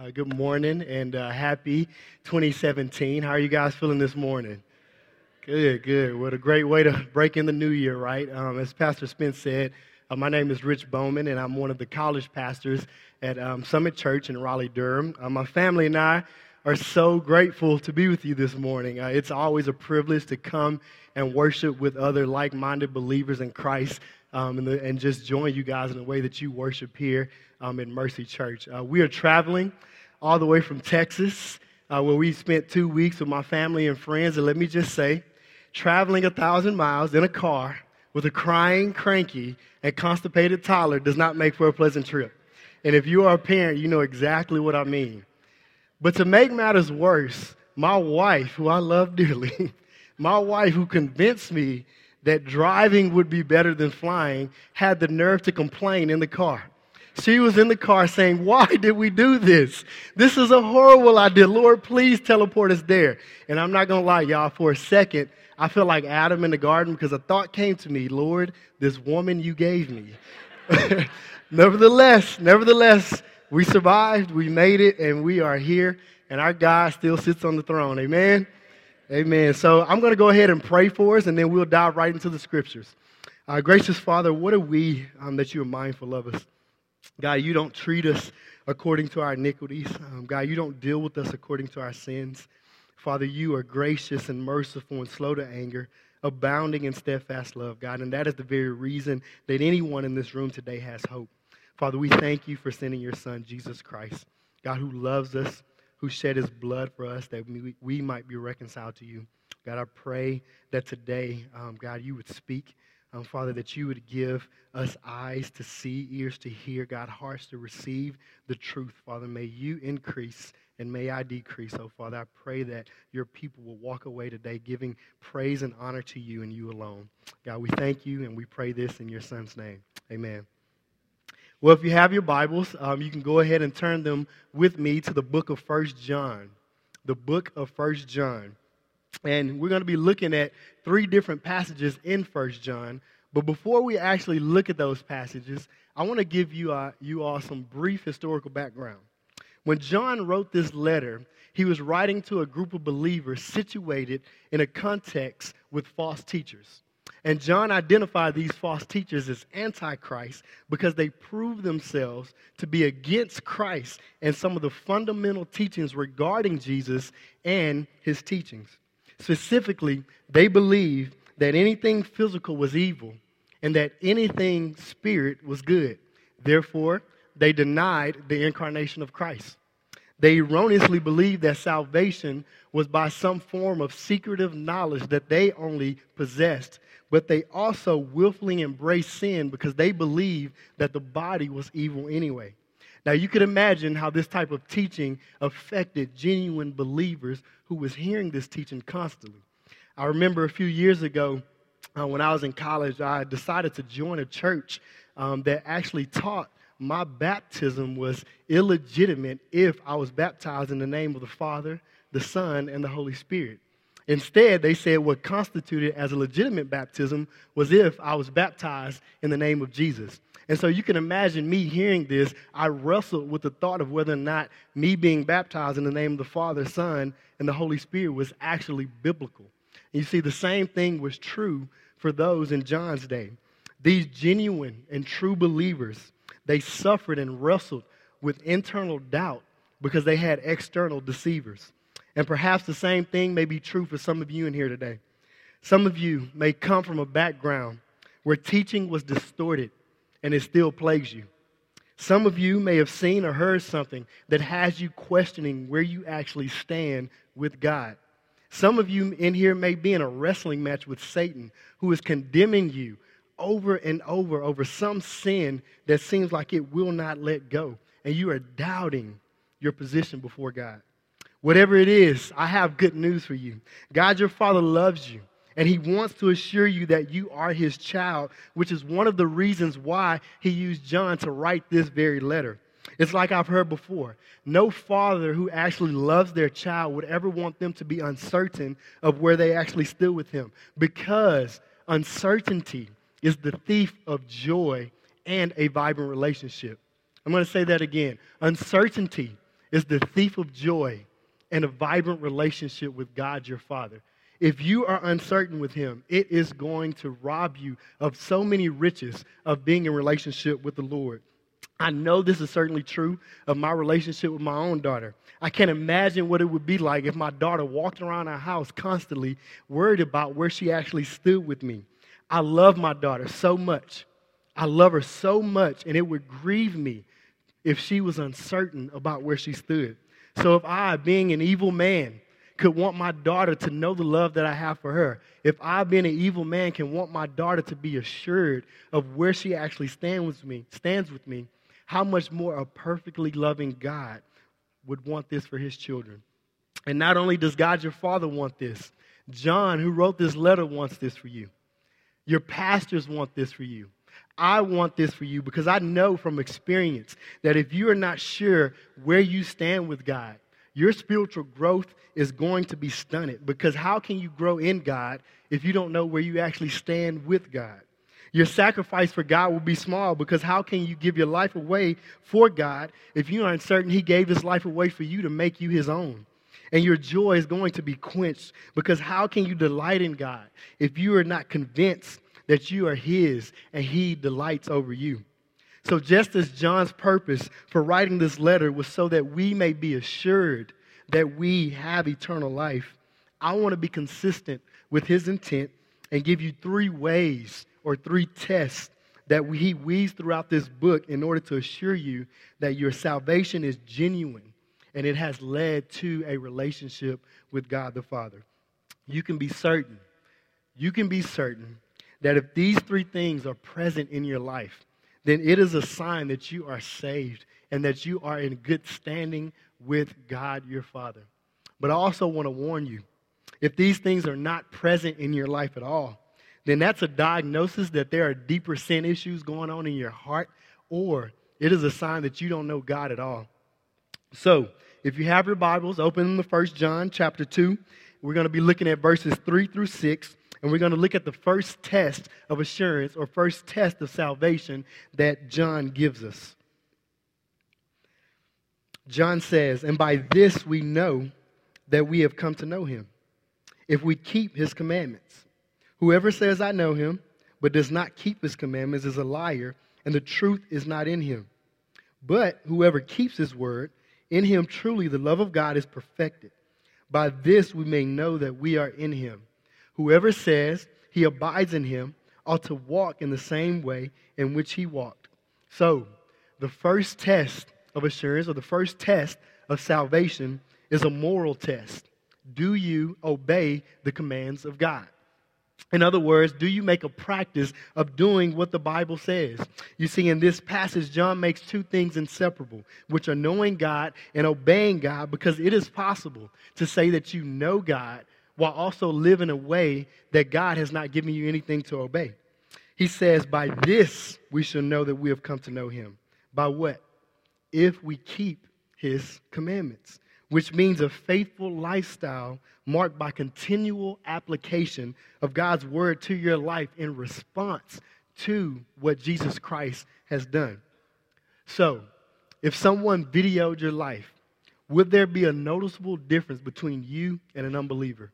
Good morning and happy 2017. How are you guys feeling this morning? Good, good. What a great way to break in the new year, right? As Pastor Spence said, my name is Rich Bowman, and I'm one of the college pastors at Summit Church in Raleigh-Durham. My family and I are so grateful to be with you this morning. It's always a privilege to come and worship with other like-minded believers in Christ and just join you guys in the way that you worship here in Mercy Church. We are traveling all the way from Texas, where we spent 2 weeks with my family and friends. And let me just say, traveling 1,000 miles in a car with a crying, cranky, and constipated toddler does not make for a pleasant trip. And if you are a parent, you know exactly what I mean. But to make matters worse, my wife, who I love dearly, my wife who convinced me that driving would be better than flying, had the nerve to complain in the car. She was in the car saying, "Why did we do this? This is a horrible idea. Lord, please teleport us there." And I'm not going to lie, y'all, for a second, I felt like Adam in the garden because a thought came to me, "Lord, this woman you gave me." Nevertheless, we survived, we made it, and we are here, and our God still sits on the throne. Amen? Amen. So I'm going to go ahead and pray for us, and then we'll dive right into the scriptures. Gracious Father, what are we that you are mindful of us? God, you don't treat us according to our iniquities. God, you don't deal with us according to our sins. Father, you are gracious and merciful and slow to anger, abounding in steadfast love, God, and that is the very reason that anyone in this room today has hope. Father, we thank you for sending your Son, Jesus Christ, God, who loves us, who shed his blood for us that we might be reconciled to you. God, I pray that today, God, you would speak. Father, that you would give us eyes to see, ears to hear, God, hearts to receive the truth. Father, may you increase and may I decrease. So, Father, I pray that your people will walk away today giving praise and honor to you and you alone. God, we thank you and we pray this in your Son's name. Amen. Well, if you have your Bibles, you can go ahead and turn them with me to the book of 1 John. The book of 1 John. And we're going to be looking at 3 different passages in 1 John. But before we actually look at those passages, I want to give you all some brief historical background. When John wrote this letter, he was writing to a group of believers situated in a context with false teachers. And John identified these false teachers as antichrist because they proved themselves to be against Christ and some of the fundamental teachings regarding Jesus and his teachings. Specifically, they believed that anything physical was evil and that anything spirit was good. Therefore, they denied the incarnation of Christ. They erroneously believed that salvation was by some form of secretive knowledge that they only possessed, but they also willfully embraced sin because they believed that the body was evil anyway. Now, you could imagine how this type of teaching affected genuine believers who was hearing this teaching constantly. I remember a few years ago when I was in college, I decided to join a church that actually taught my baptism was illegitimate if I was baptized in the name of the Father, the Son, and the Holy Spirit. Instead, they said what constituted as a legitimate baptism was if I was baptized in the name of Jesus. And so you can imagine me hearing this. I wrestled with the thought of whether or not me being baptized in the name of the Father, Son, and the Holy Spirit was actually biblical. And you see, the same thing was true for those in John's day. These genuine and true believers, they suffered and wrestled with internal doubt because they had external deceivers. And perhaps the same thing may be true for some of you in here today. Some of you may come from a background where teaching was distorted and it still plagues you. Some of you may have seen or heard something that has you questioning where you actually stand with God. Some of you in here may be in a wrestling match with Satan, who is condemning you over and over some sin that seems like it will not let go. And you are doubting your position before God. Whatever it is, I have good news for you. God, your Father, loves you. And he wants to assure you that you are his child, which is one of the reasons why he used John to write this very letter. It's like I've heard before. No father who actually loves their child would ever want them to be uncertain of where they actually stood with him, because uncertainty is the thief of joy and a vibrant relationship. I'm going to say that again. Uncertainty is the thief of joy and a vibrant relationship with God your Father. If you are uncertain with him, it is going to rob you of so many riches of being in relationship with the Lord. I know this is certainly true of my relationship with my own daughter. I can't imagine what it would be like if my daughter walked around our house constantly worried about where she actually stood with me. I love my daughter so much. I love her so much, and it would grieve me if she was uncertain about where she stood. So if I, being an evil man, could want my daughter to know the love that I have for her, if I, being an evil man, can want my daughter to be assured of where she actually stands with me, how much more a perfectly loving God would want this for his children. And not only does God your Father want this, John, who wrote this letter, wants this for you. Your pastors want this for you. I want this for you because I know from experience that if you are not sure where you stand with God, your spiritual growth is going to be stunted, because how can you grow in God if you don't know where you actually stand with God? Your sacrifice for God will be small, because how can you give your life away for God if you aren't certain he gave his life away for you to make you his own? And your joy is going to be quenched, because how can you delight in God if you are not convinced that you are his and he delights over you? So just as John's purpose for writing this letter was so that we may be assured that we have eternal life, I want to be consistent with his intent and give you 3 ways or 3 tests that he weaves throughout this book in order to assure you that your salvation is genuine and it has led to a relationship with God the Father. You can be certain that if these 3 things are present in your life, then it is a sign that you are saved and that you are in good standing with God your Father. But I also want to warn you, if these things are not present in your life at all, then that's a diagnosis that there are deeper sin issues going on in your heart, or it is a sign that you don't know God at all. So, if you have your Bibles, open to 1 John chapter 2. We're going to be looking at verses 3 through 6. And we're going to look at the first test of assurance, or first test of salvation that John gives us. John says, "And by this we know that we have come to know him, if we keep his commandments. Whoever says, 'I know him,' but does not keep his commandments is a liar, and the truth is not in him. But whoever keeps his word, in him truly the love of God is perfected. By this we may know that we are in him. Whoever says he abides in him ought to walk in the same way in which he walked." So, the first test of assurance, or the first test of salvation, is a moral test. Do you obey the commands of God? In other words, do you make a practice of doing what the Bible says? You see, in this passage, John makes 2 things inseparable, which are knowing God and obeying God, because it is possible to say that you know God while also live in a way that God has not given you anything to obey. He says, by this we shall know that we have come to know him. By what? If we keep his commandments, which means a faithful lifestyle marked by continual application of God's word to your life in response to what Jesus Christ has done. So, if someone videoed your life, would there be a noticeable difference between you and an unbeliever?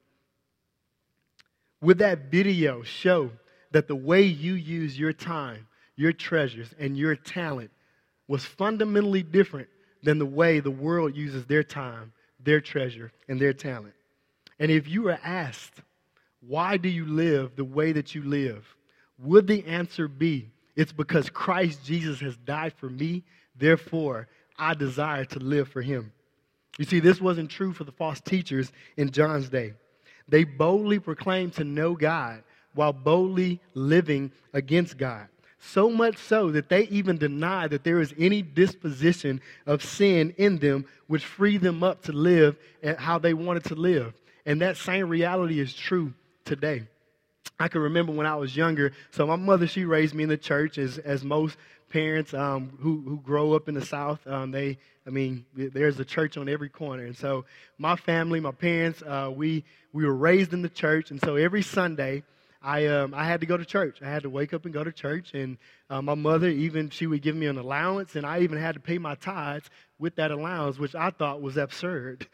Would that video show that the way you use your time, your treasures, and your talent was fundamentally different than the way the world uses their time, their treasure, and their talent? And if you are asked, why do you live the way that you live? Would the answer be, it's because Christ Jesus has died for me, therefore I desire to live for him? You see, this wasn't true for the false teachers in John's day. They boldly proclaimed to know God while boldly living against God. So much so that they even deny that there is any disposition of sin in them which free them up to live how they wanted to live. And that same reality is true today. I can remember when I was younger, so my mother, she raised me in the church, as most parents who grow up in the South, there's a church on every corner. And so my family, my parents, we were raised in the church, and so every Sunday, I had to go to church. I had to wake up and go to church, and my mother, even she would give me an allowance, and I even had to pay my tithes with that allowance, which I thought was absurd.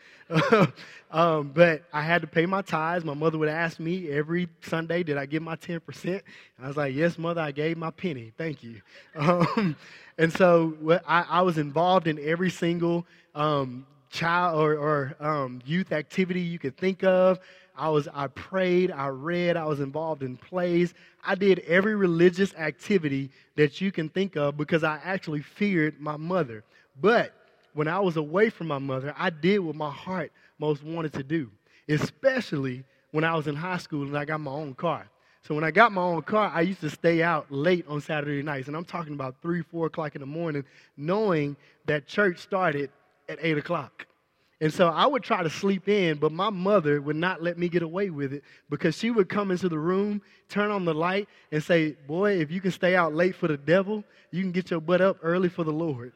But I had to pay my tithes. My mother would ask me every Sunday, did I give my 10%? And I was like, yes, Mother, I gave my penny. Thank you. And so I was involved in every single child or youth activity you could think of. I prayed, I read, I was involved in plays. I did every religious activity that you can think of because I actually feared my mother. But when I was away from my mother, I did what my heart most wanted to do, especially when I was in high school and I got my own car. So when I got my own car, I used to stay out late on Saturday nights, and I'm talking about 3, 4 o'clock in the morning, knowing that church started at 8 o'clock. And so I would try to sleep in, but my mother would not let me get away with it because she would come into the room, turn on the light, and say, boy, if you can stay out late for the devil, you can get your butt up early for the Lord.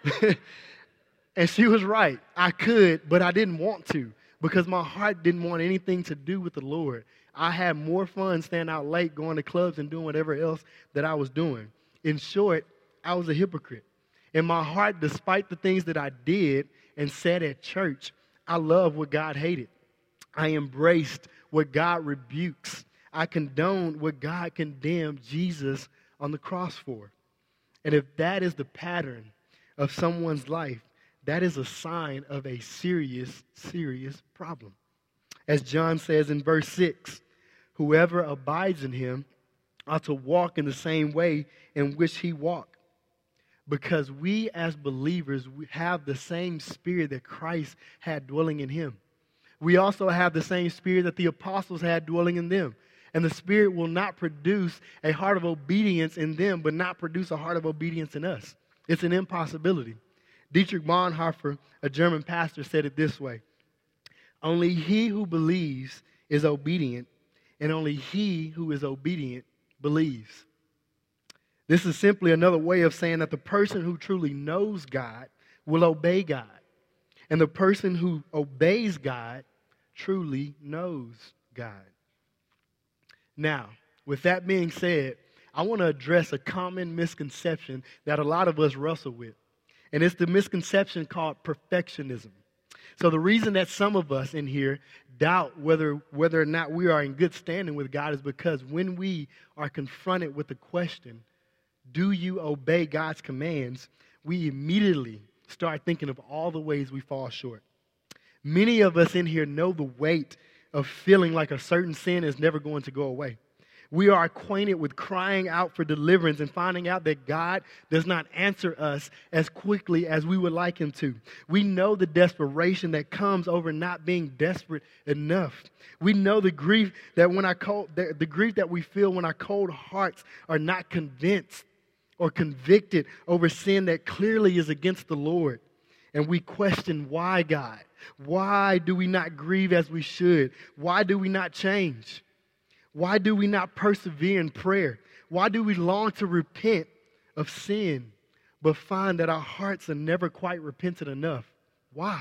And she was right. I could, but I didn't want to because my heart didn't want anything to do with the Lord. I had more fun staying out late, going to clubs and doing whatever else that I was doing. In short, I was a hypocrite. In my heart, despite the things that I did and said at church, I loved what God hated. I embraced what God rebukes. I condoned what God condemned Jesus on the cross for. And if that is the pattern of someone's life, that is a sign of a serious, serious problem. As John says in verse 6, whoever abides in him ought to walk in the same way in which he walked. Because we as believers, we have the same spirit that Christ had dwelling in him. We also have the same spirit that the apostles had dwelling in them. And the Spirit will not produce a heart of obedience in them, but not produce a heart of obedience in us. It's an impossibility. Dietrich Bonhoeffer, a German pastor, said it this way: only he who believes is obedient, and only he who is obedient believes. This is simply another way of saying that the person who truly knows God will obey God. And the person who obeys God truly knows God. Now, with that being said, I want to address a common misconception that a lot of us wrestle with. And it's the misconception called perfectionism. So the reason that some of us in here doubt whether or not we are in good standing with God is because when we are confronted with the question, do you obey God's commands, we immediately start thinking of all the ways we fall short. Many of us in here know the weight of feeling like a certain sin is never going to go away. We are acquainted with crying out for deliverance and finding out that God does not answer us as quickly as we would like him to. We know the desperation that comes over not being desperate enough. We know the grief that the grief that we feel when our cold hearts are not convinced or convicted over sin that clearly is against the Lord. And we question, why, God? Why do we not grieve as we should? Why do we not change? Why do we not persevere in prayer? Why do we long to repent of sin, but find that our hearts are never quite repentant enough? Why?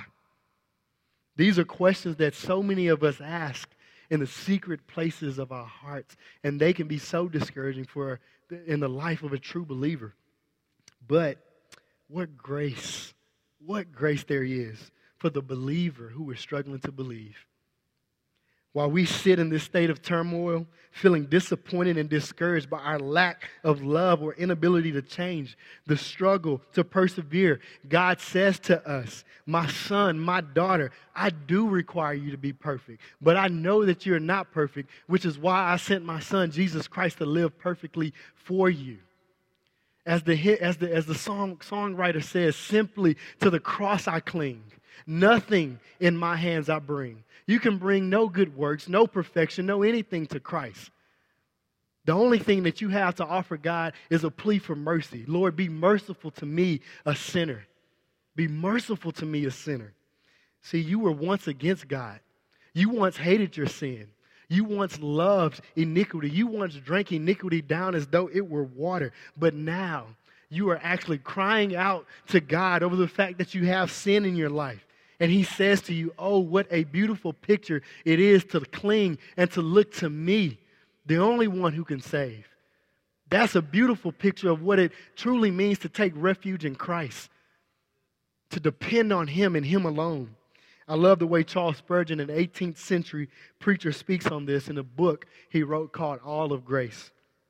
These are questions that so many of us ask in the secret places of our hearts, and they can be so discouraging in the life of a true believer. But what grace there is for the believer who is struggling to believe. While we sit in this state of turmoil, feeling disappointed and discouraged by our lack of love or inability to change, the struggle to persevere, God says to us, my son, my daughter, I do require you to be perfect, but I know that you're not perfect, which is why I sent my son, Jesus Christ, to live perfectly for you. As the songwriter says, simply to the cross I cling. Nothing in my hands I bring. You can bring no good works, no perfection, no anything to Christ. The only thing that you have to offer God is a plea for mercy. Lord, be merciful to me, a sinner. Be merciful to me, a sinner. See, you were once against God. You once hated your sin. You once loved iniquity. You once drank iniquity down as though it were water. But now you are actually crying out to God over the fact that you have sin in your life. And he says to you, oh, what a beautiful picture it is to cling and to look to me, the only one who can save. That's a beautiful picture of what it truly means to take refuge in Christ. to depend on Him and Him alone. I love the way Charles Spurgeon, an 18th century preacher, speaks on this in a book he wrote called All of Grace.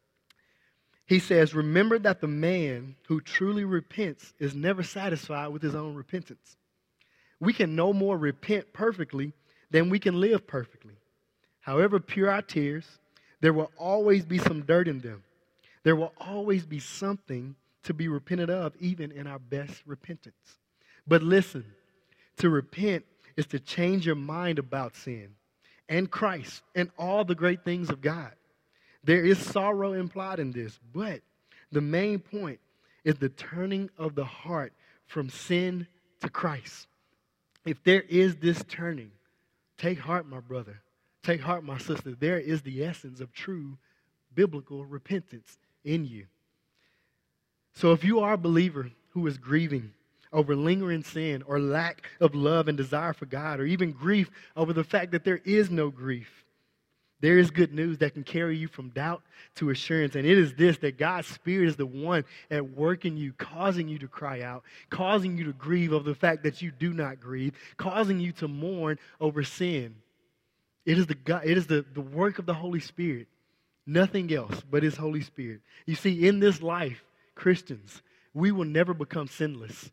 He says, remember that the man who truly repents is never satisfied with his own repentance. We can no more repent perfectly than we can live perfectly. However pure our tears, there will always be some dirt in them. There will always be something to be repented of, even in our best repentance. But listen, to repent is to change your mind about sin and Christ and all the great things of God. There is sorrow implied in this, but the main point is the turning of the heart from sin to Christ. If there is this turning, take heart, my brother. Take heart, my sister. There is the essence of true biblical repentance in you. So if you are a believer who is grieving over lingering sin or lack of love and desire for God, or even grief over the fact that there is no grief, there is good news that can carry you from doubt to assurance. And it is this, that God's Spirit is the one at work in you, causing you to cry out, causing you to grieve over the fact that you do not grieve, causing you to mourn over sin. It is the work of the Holy Spirit. Nothing else but His Holy Spirit. You see, in this life, Christians, we will never become sinless.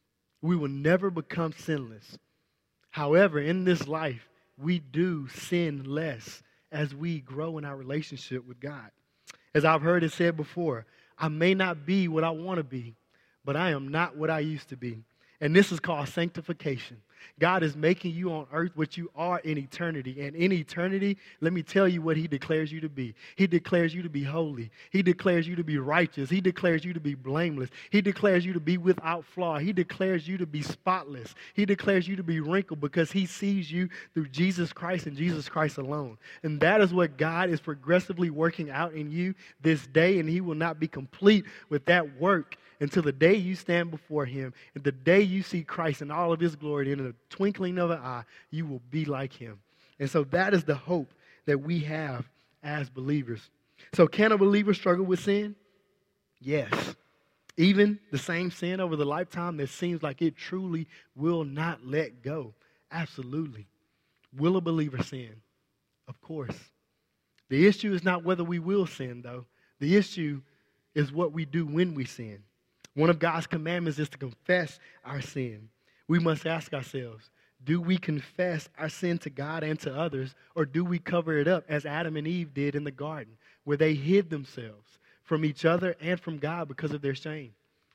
We will never become sinless. However, in this life, we do sin less as we grow in our relationship with God. As I've heard it said before, I may not be what I want to be, but I am not what I used to be. And this is called sanctification. God is making you on earth what you are in eternity. And in eternity, let me tell you what He declares you to be. He declares you to be holy. He declares you to be righteous. He declares you to be blameless. He declares you to be without flaw. He declares you to be spotless. He declares you to be wrinkled because He sees you through Jesus Christ and Jesus Christ alone. And that is what God is progressively working out in you this day, and He will not be complete with that work until the day you stand before Him, and the day you see Christ in all of His glory, in the twinkling of an eye, you will be like Him. And so that is the hope that we have as believers. So can a believer struggle with sin? Yes. Even the same sin over the lifetime that seems like it truly will not let go. Absolutely. Will a believer sin? Of course. The issue is not whether we will sin, though. The issue is what we do when we sin. One of God's commandments is to confess our sin. We must ask ourselves, do we confess our sin to God and to others, or do we cover it up as Adam and Eve did in the garden, where they hid themselves from each other and from God because of their shame?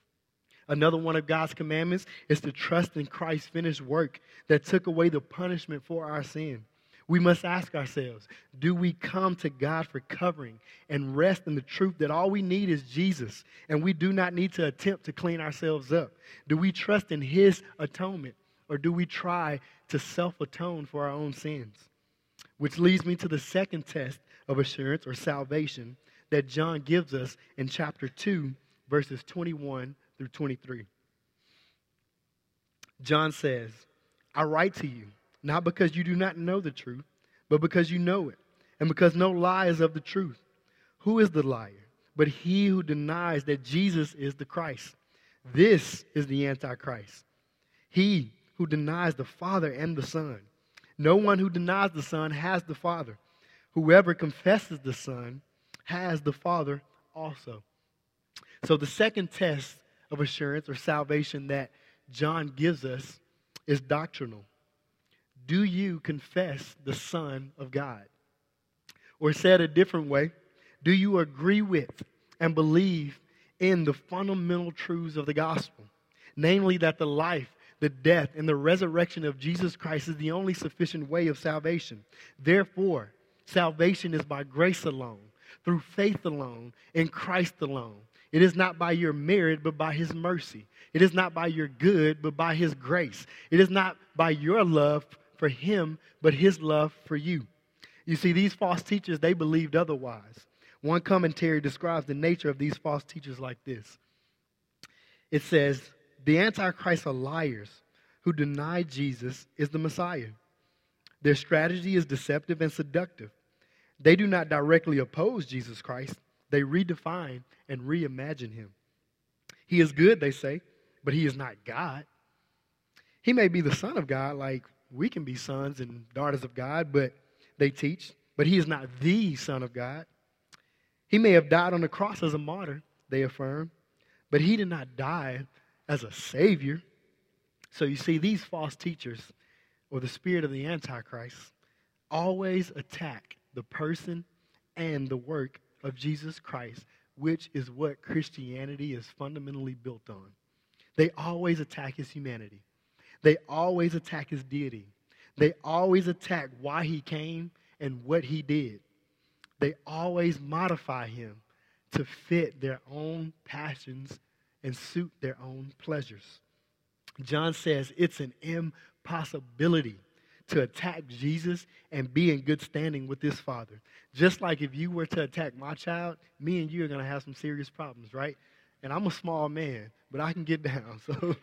Another one of God's commandments is to trust in Christ's finished work that took away the punishment for our sin. We must ask ourselves, do we come to God for covering and rest in the truth that all we need is Jesus, and we do not need to attempt to clean ourselves up? Do we trust in His atonement, or do we try to self-atone for our own sins? Which leads me to the second test of assurance or salvation that John gives us in chapter 2, verses 21 through 23. John says, I write to you, not because you do not know the truth, but because you know it, and because no lie is of the truth. Who is the liar? But he who denies that Jesus is the Christ. This is the Antichrist. He who denies the Father and the Son. No one who denies the Son has the Father. Whoever confesses the Son has the Father also. So the second test of assurance or salvation that John gives us is doctrinal. Do you confess the Son of God? Or said a different way, do you agree with and believe in the fundamental truths of the gospel? Namely, that the life, the death, and the resurrection of Jesus Christ is the only sufficient way of salvation. Therefore, salvation is by grace alone, through faith alone, in Christ alone. It is not by your merit, but by His mercy. It is not by your good, but by His grace. It is not by your love for Him, but His love for you. You see, these false teachers, they believed otherwise. One commentary describes the nature of these false teachers like this. It says, the Antichrist are liars who deny Jesus is the Messiah. Their strategy is deceptive and seductive. They do not directly oppose Jesus Christ. They redefine and reimagine Him. He is good, they say, but He is not God. He may be the Son of God, like we can be sons and daughters of God, but they teach. But he is not the Son of God. He may have died on the cross as a martyr, they affirm, but he did not die as a Savior. So you see, these false teachers, or the spirit of the Antichrist, always attack the person and the work of Jesus Christ, which is what Christianity is fundamentally built on. They always attack his humanity. They always attack his deity. They always attack why he came and what he did. They always modify him to fit their own passions and suit their own pleasures. John says it's an impossibility to attack Jesus and be in good standing with his Father. Just like if you were to attack my child, me and you are going to have some serious problems, right? And I'm a small man, but I can get down. So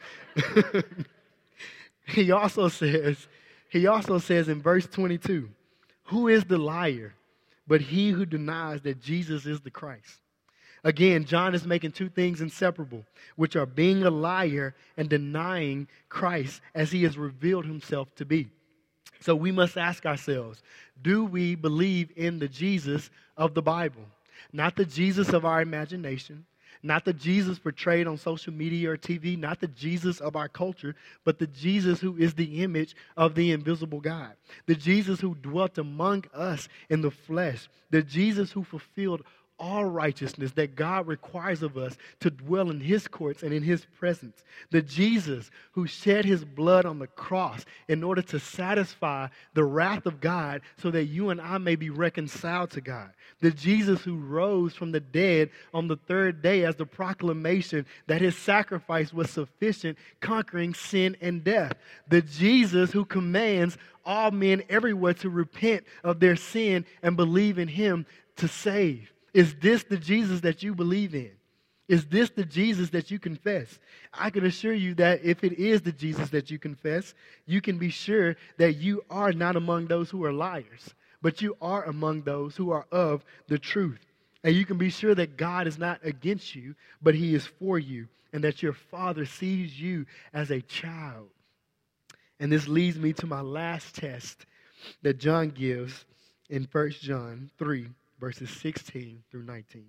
he also says in verse 22, who is the liar but he who denies that Jesus is the Christ? Again, John is making two things inseparable, which are being a liar and denying Christ as he has revealed himself to be. So we must ask ourselves, do we believe in the Jesus of the Bible? Not the Jesus of our imagination, not the Jesus portrayed on social media or TV, not the Jesus of our culture, but the Jesus who is the image of the invisible God. The Jesus who dwelt among us in the flesh. The Jesus who fulfilled all righteousness that God requires of us to dwell in his courts and in his presence. The Jesus who shed his blood on the cross in order to satisfy the wrath of God so that you and I may be reconciled to God. The Jesus who rose from the dead on the third day as the proclamation that his sacrifice was sufficient, conquering sin and death. The Jesus who commands all men everywhere to repent of their sin and believe in him to save. Is this the Jesus that you believe in? Is this the Jesus that you confess? I can assure you that if it is the Jesus that you confess, you can be sure that you are not among those who are liars, but you are among those who are of the truth. And you can be sure that God is not against you, but he is for you, and that your Father sees you as a child. And this leads me to my last test that John gives in 1 John 3. Verses 16 through 19.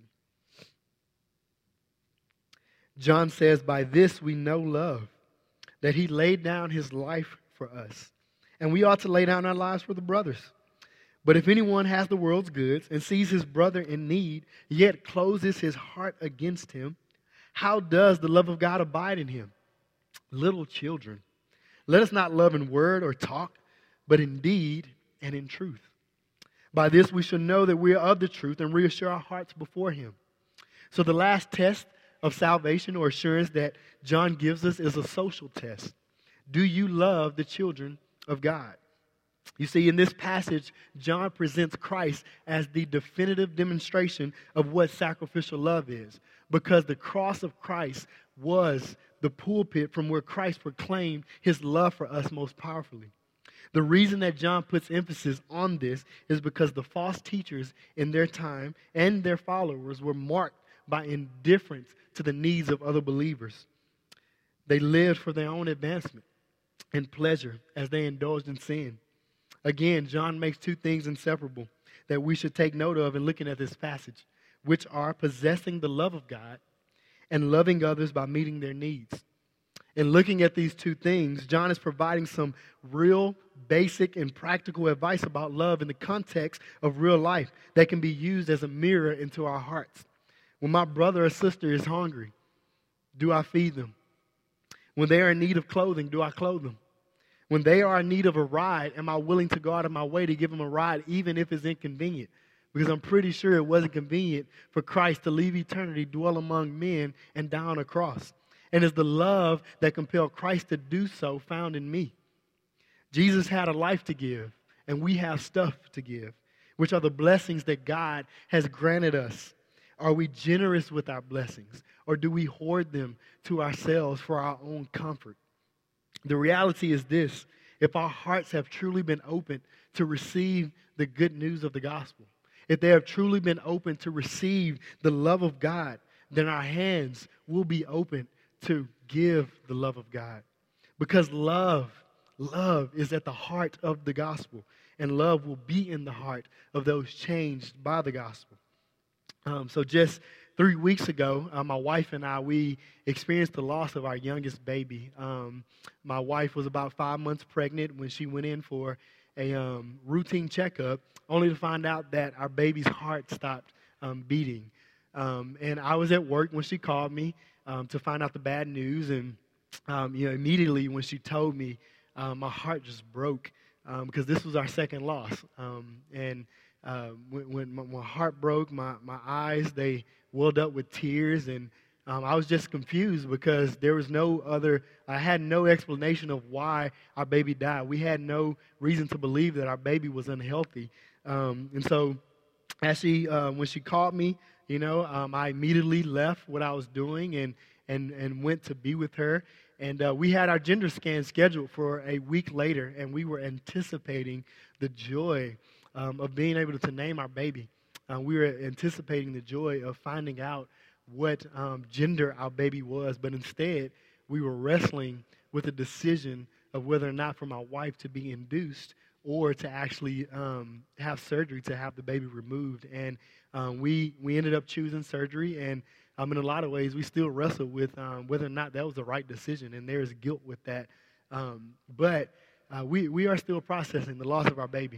John says, by this we know love, that he laid down his life for us. And we ought to lay down our lives for the brothers. But if anyone has the world's goods and sees his brother in need, yet closes his heart against him, how does the love of God abide in him? Little children, let us not love in word or talk, but in deed and in truth. By this we shall know that we are of the truth and reassure our hearts before him. So the last test of salvation or assurance that John gives us is a social test. Do you love the children of God? You see, in this passage, John presents Christ as the definitive demonstration of what sacrificial love is, because the cross of Christ was the pulpit from where Christ proclaimed his love for us most powerfully. The reason that John puts emphasis on this is because the false teachers in their time and their followers were marked by indifference to the needs of other believers. They lived for their own advancement and pleasure as they indulged in sin. Again, John makes two things inseparable that we should take note of in looking at this passage, which are possessing the love of God and loving others by meeting their needs. In looking at these two things, John is providing some real, basic, and practical advice about love in the context of real life that can be used as a mirror into our hearts. When my brother or sister is hungry, do I feed them? When they are in need of clothing, do I clothe them? When they are in need of a ride, am I willing to go out of my way to give them a ride, even if it's inconvenient? Because I'm pretty sure it wasn't convenient for Christ to leave eternity, dwell among men, and die on a cross. And it's the love that compelled Christ to do so found in me. Jesus had a life to give, and we have stuff to give, which are the blessings that God has granted us. Are we generous with our blessings, or do we hoard them to ourselves for our own comfort? The reality is this: if our hearts have truly been open to receive the good news of the gospel, if they have truly been open to receive the love of God, then our hands will be open to give the love of God. Because love is at the heart of the gospel, and love will be in the heart of those changed by the gospel. So just 3 weeks ago, my wife and I, we experienced the loss of our youngest baby. My wife was about 5 months pregnant when she went in for a routine checkup, only to find out that our baby's heart stopped beating. And I was at work when she called me to find out the bad news, and immediately when she told me, my heart just broke because this was our second loss. When my heart broke, my eyes, they welled up with tears, and I was just confused because there was I had no explanation of why our baby died. We had no reason to believe that our baby was unhealthy. And so when she called me, I immediately left what I was doing and went to be with her. And we had our gender scan scheduled for a week later, and we were anticipating the joy of being able to name our baby. We were anticipating the joy of finding out what gender our baby was, but instead we were wrestling with the decision of whether or not for my wife to be induced or to actually have surgery to have the baby removed. And we ended up choosing surgery, and in a lot of ways we still wrestle with whether or not that was the right decision, and there is guilt with that. But we are still processing the loss of our baby.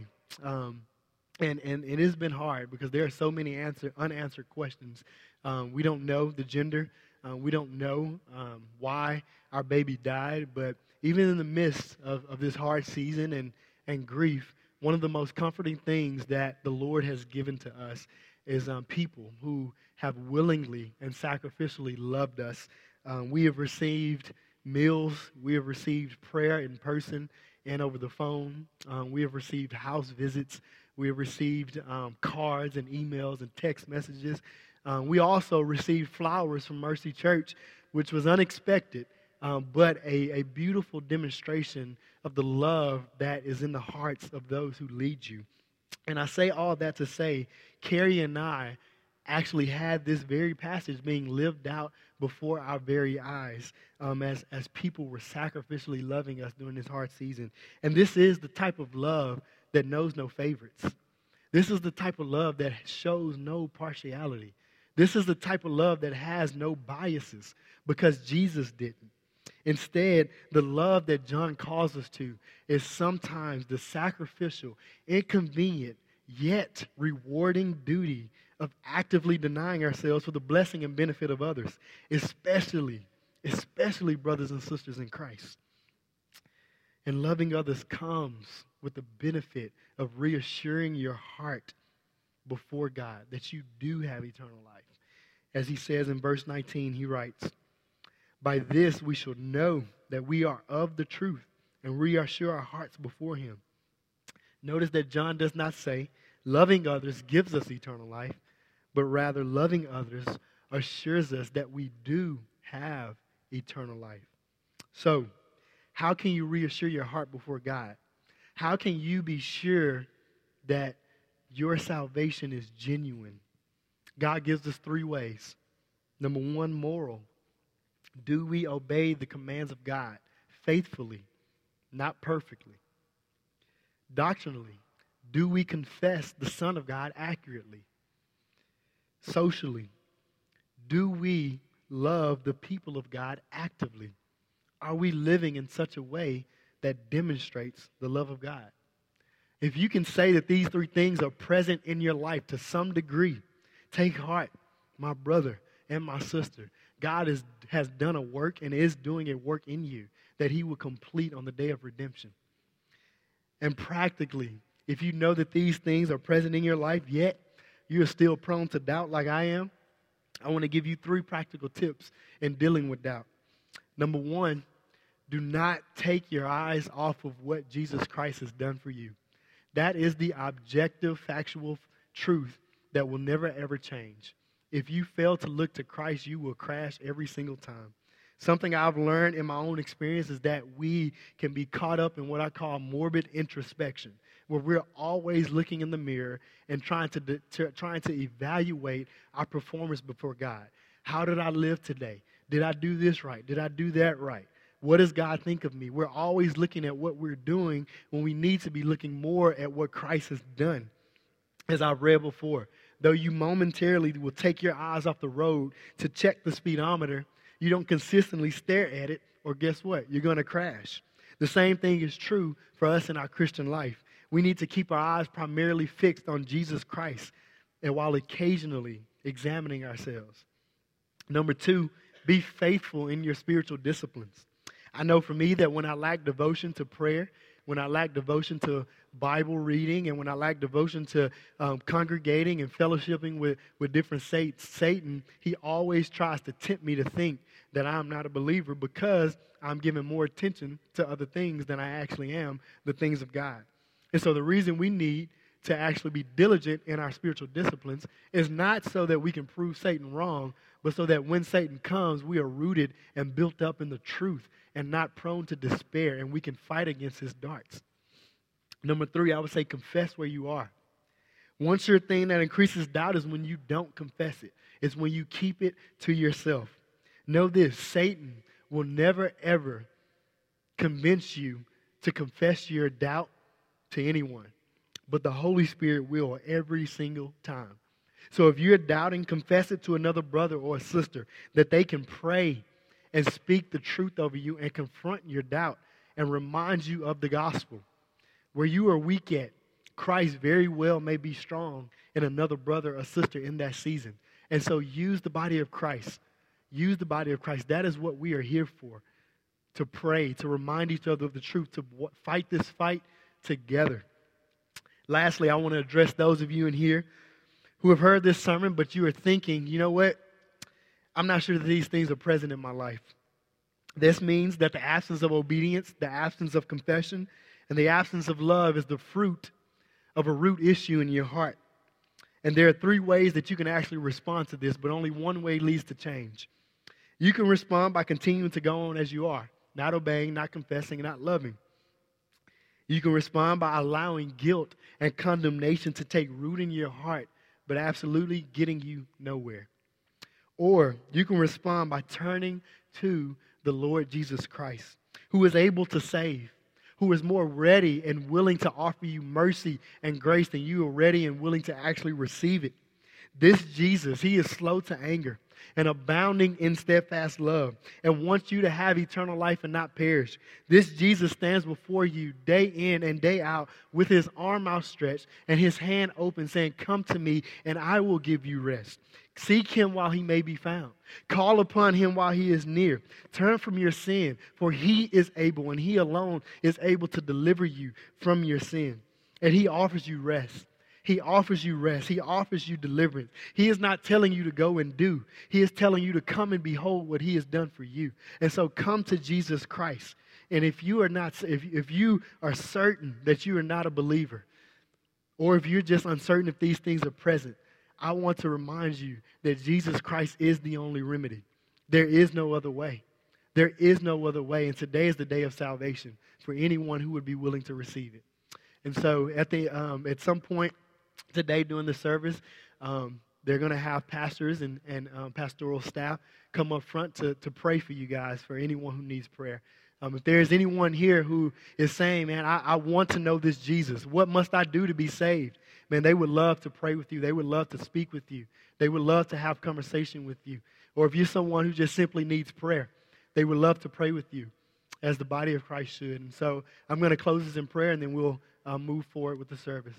And it has been hard because there are so many unanswered questions. We don't know the gender. We don't know why our baby died. But even in the midst of this hard season and grief, one of the most comforting things that the Lord has given to us is people who have willingly and sacrificially loved us. We have received meals. We have received prayer in person and over the phone. We have received house visits. We have received cards and emails and text messages. We also received flowers from Mercy Church, which was unexpected, but a beautiful demonstration of the love that is in the hearts of those who lead you. And I say all that to say, Carrie and I actually had this very passage being lived out before our very eyes as people were sacrificially loving us during this hard season. And this is the type of love that knows no favorites. This is the type of love that shows no partiality. This is the type of love that has no biases because Jesus didn't. Instead, the love that John calls us to is sometimes the sacrificial, inconvenient, yet rewarding duty of actively denying ourselves for the blessing and benefit of others, especially brothers and sisters in Christ. And loving others comes with the benefit of reassuring your heart before God that you do have eternal life. As he says in verse 19, he writes, "By this we shall know that we are of the truth and reassure our hearts before him." Notice that John does not say, loving others gives us eternal life, but rather loving others assures us that we do have eternal life. So, how can you reassure your heart before God? How can you be sure that your salvation is genuine? God gives us 3 ways. Number 1, moral. Do we obey the commands of God faithfully, not perfectly? Doctrinally, do we confess the Son of God accurately? Socially, do we love the people of God actively? Are we living in such a way that demonstrates the love of God? If you can say that these 3 things are present in your life to some degree, take heart, my brother and my sister. God has done a work and is doing a work in you that he will complete on the day of redemption. And practically, if you know that these things are present in your life, yet you are still prone to doubt like I am, I want to give you 3 practical tips in dealing with doubt. Number 1, do not take your eyes off of what Jesus Christ has done for you. That is the objective, factual truth that will never, ever change. If you fail to look to Christ, you will crash every single time. Something I've learned in my own experience is that we can be caught up in what I call morbid introspection, where we're always looking in the mirror and trying to evaluate our performance before God. How did I live today? Did I do this right? Did I do that right? What does God think of me? We're always looking at what we're doing when we need to be looking more at what Christ has done. As I've read before, though you momentarily will take your eyes off the road to check the speedometer, you don't consistently stare at it, or guess what? You're going to crash. The same thing is true for us in our Christian life. We need to keep our eyes primarily fixed on Jesus Christ, and while occasionally examining ourselves. Number 2, be faithful in your spiritual disciplines. I know for me that when I lack devotion to prayer, when I lack devotion to Bible reading, and when I lack devotion to congregating and fellowshipping with different saints, Satan, he always tries to tempt me to think that I'm not a believer because I'm giving more attention to other things than I actually am, the things of God. And so the reason we need to actually be diligent in our spiritual disciplines is not so that we can prove Satan wrong, but so that when Satan comes, we are rooted and built up in the truth and not prone to despair, and we can fight against his darts. Number 3, I would say confess where you are. One sure thing that increases doubt is when you don't confess it. It's when you keep it to yourself. Know this, Satan will never, ever convince you to confess your doubt to anyone, but the Holy Spirit will every single time. So if you're doubting, confess it to another brother or a sister that they can pray and speak the truth over you and confront your doubt and remind you of the gospel. Where you are weak at, Christ very well may be strong in another brother or sister in that season. And so use the body of Christ. Use the body of Christ. That is what we are here for, to pray, to remind each other of the truth, to fight this fight together. Lastly, I want to address those of you in here who have heard this sermon, but you are thinking, you know what? I'm not sure that these things are present in my life. This means that the absence of obedience, the absence of confession, and the absence of love is the fruit of a root issue in your heart. And there are 3 ways that you can actually respond to this, but only one way leads to change. You can respond by continuing to go on as you are, not obeying, not confessing, not loving. You can respond by allowing guilt and condemnation to take root in your heart, but absolutely getting you nowhere. Or you can respond by turning to the Lord Jesus Christ, who is able to save, who is more ready and willing to offer you mercy and grace than you are ready and willing to actually receive it. This Jesus, he is slow to anger and abounding in steadfast love and wants you to have eternal life and not perish. This Jesus stands before you day in and day out with his arm outstretched and his hand open, saying, "Come to me and I will give you rest." Seek him while he may be found. Call upon him while he is near. Turn from your sin, for he is able, and he alone is able to deliver you from your sin. And he offers you rest. He offers you rest. He offers you deliverance. He is not telling you to go and do. He is telling you to come and behold what he has done for you. And so come to Jesus Christ. And if you are not, if you are certain that you are not a believer, or if you're just uncertain if these things are present, I want to remind you that Jesus Christ is the only remedy. There is no other way. There is no other way. And today is the day of salvation for anyone who would be willing to receive it. And so at some point today during the service, they're going to have pastors and pastoral staff come up front to pray for you guys, for anyone who needs prayer. If there's anyone here who is saying, man, I want to know this Jesus. What must I do to be saved? Man, they would love to pray with you. They would love to speak with you. They would love to have conversation with you. Or if you're someone who just simply needs prayer, they would love to pray with you as the body of Christ should. And so I'm going to close this in prayer, and then we'll move forward with the service.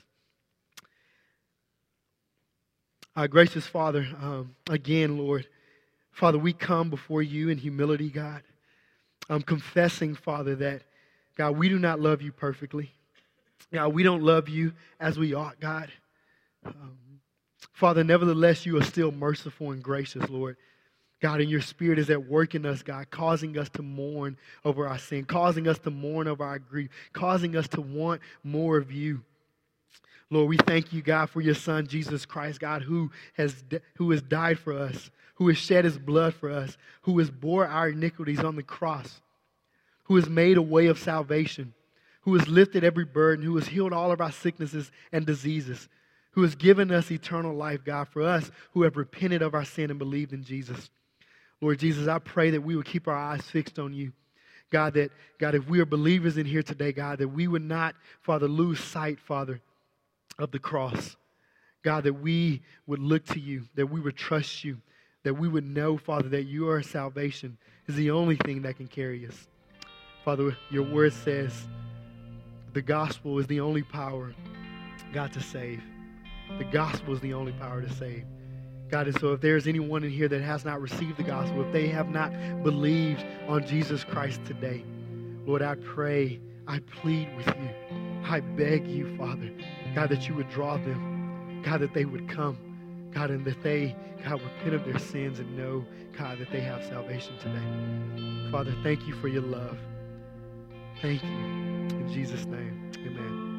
Our gracious Father, again, Lord, Father, we come before you in humility, God. I'm confessing, Father, that, God, we do not love you perfectly. God, we don't love you as we ought, God. Father, nevertheless, you are still merciful and gracious, Lord. God, and your Spirit is at work in us, God, causing us to mourn over our sin, causing us to mourn over our grief, causing us to want more of you. Lord, we thank you, God, for your Son, Jesus Christ, God, who has died for us, who has shed his blood for us, who has bore our iniquities on the cross, who has made a way of salvation, who has lifted every burden, who has healed all of our sicknesses and diseases, who has given us eternal life, God, for us who have repented of our sin and believed in Jesus. Lord Jesus, I pray that we will keep our eyes fixed on you. God, if we are believers in here today, God, that we would not, Father, lose sight, Father, of the cross. God, that we would look to you, that we would trust you, that we would know, Father, that your salvation is the only thing that can carry us. Father, your word says the gospel is the only power, God, to save. The gospel is the only power to save. God, and so if there's anyone in here that has not received the gospel, if they have not believed on Jesus Christ today, Lord, I pray, I plead with you. I beg you, Father, God, that you would draw them. God, that they would come. God, and that they, God, repent of their sins and know, God, that they have salvation today. Father, thank you for your love. Thank you. In Jesus' name, amen.